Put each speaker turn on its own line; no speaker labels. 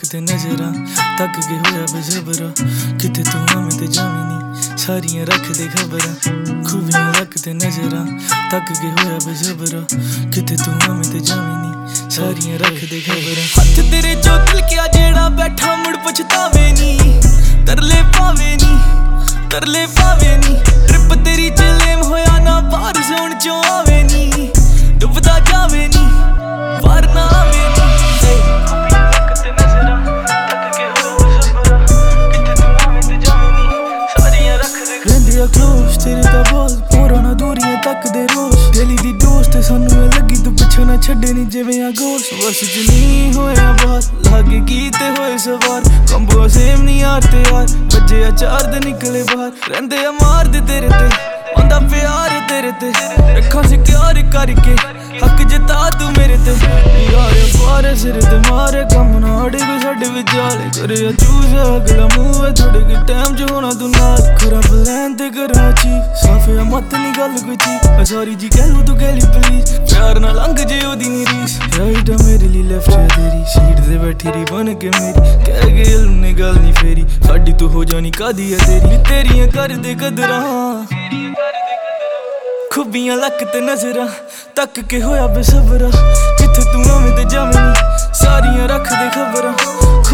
ते नजरां तक के होया बेजबरा किते तू आवें ते जावें नी सारियां रख दे खबरां खूबियां लक ते नजरां तक के होया बेजबरा किते तू आवें ते जावें नी सारियां रख दे खबरां हत्थ तेरे चो तिलकिया जेड़ा बैठा मुड़ पछतावे नी तरले पावे नी ट्रिप तेरी चलेम होया ना बाहर जोन चो आवे नी डुबदा जावे नी बाहर ना आवे नी क्लोज तेरे दा बोल पूरा ना दूरियां तक दे रोज डेली दी दोस्त सानू ए लगी तू पिछे ना छड्डे नी जिवें आ गोश बस च नहीं होया बात लागे कीते होए सवार कंबो सेम नी यार ते यार बजे आ चार दे निकले बाहर रहंदे आ मार दे तेरे ते आंदा प्यार तेरे ते रखा से प्यार करके हक जता तू मेरे ते यार पारे सिर ते मारे कम ना अड़े कोई साडे विचाले करे चूज अगला मूव है थोड़े के टाइम च होना तू नाल खरा प्लान ते करा चीफ साफे मत नी गल कोई चीफ सॉरी जी कह लू तू गली प्लीज प्यार ना लंघ जे ओदी नी रीस राइट है मेरे लिए लेफ्ट है तेरी सीट ते बैठी री बन के मेरी कह गए ने गल नी फेरी साडी तू हो जानी कादी है तेरी तेरियां कर दे कदरां खूबियां लक ते नजरां तक के होया बेसबरा किथे तू आवें ते जावें नी सारियां रख दे खबरां